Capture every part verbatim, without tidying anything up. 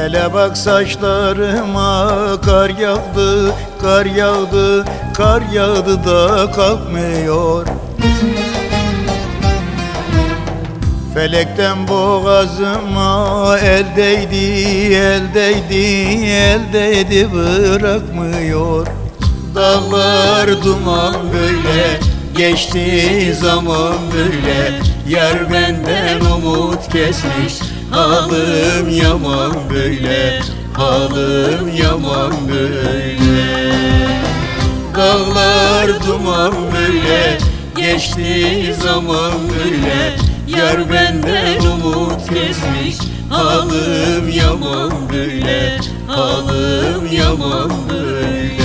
Hele bak saçlarıma kar yağdı, kar yağdı, kar yağdı da kalkmıyor. Felekten boğazıma el değdi, el değdi, el değdi bırakmıyor. Dağlar duman böyle, geçti zaman böyle. Yar benden umut kesmiş, halim yaman böyle, halim yaman böyle. Dağlar duman böyle, geçti zaman böyle. Yar benden umut kesmiş, halim yaman böyle, halim yaman böyle.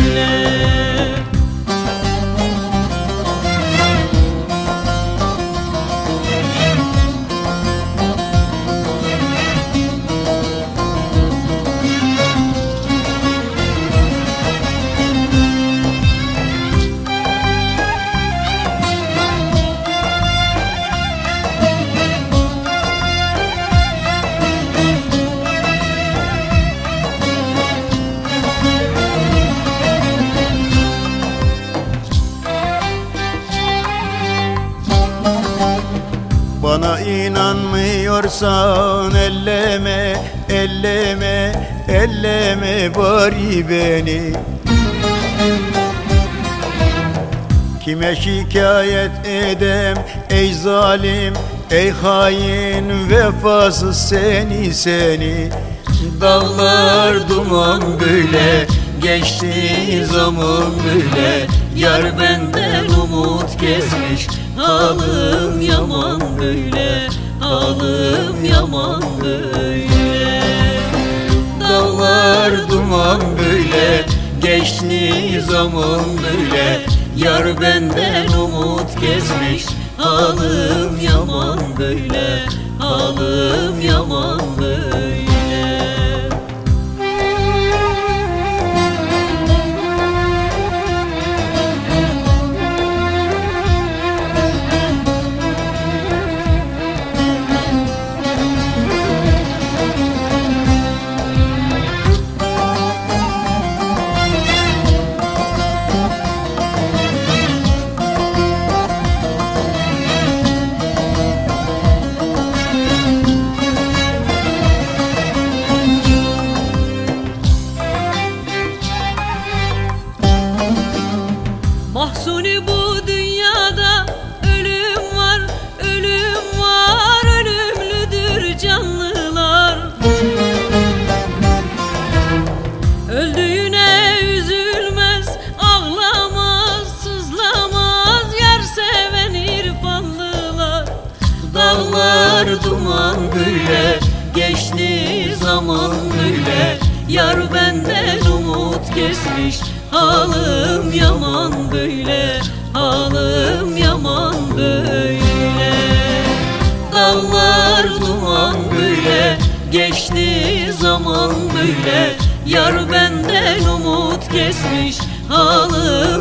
Bana inanmıyorsan elleme, elleme, elleme bari beni. Kime şikayet edem ey zalim, ey hain vefasız seni seni. Dağlar duman böyle, geçti zaman böyle. Yar benden umut kesmiş, halim yaman böyle, halim yaman böyle. Dağlar duman böyle, geçti zaman böyle. Yar benden umut kesmiş, halim yaman böyle, halim yaman böyle. Mahzuni bu dünyada ölüm var, ölüm var, ölümlüdür canlılar. Öldüğüne üzülmez, ağlamaz, sızlamaz, yar seven irfanlılar. Dağlar duman böyle, geçti zaman böyle. Yar benden umut kesmiş, halim yaman böyle, halim yaman böyle. Dağlar duman böyle, geçti zaman böyle. Yar benden umut kesmiş, halim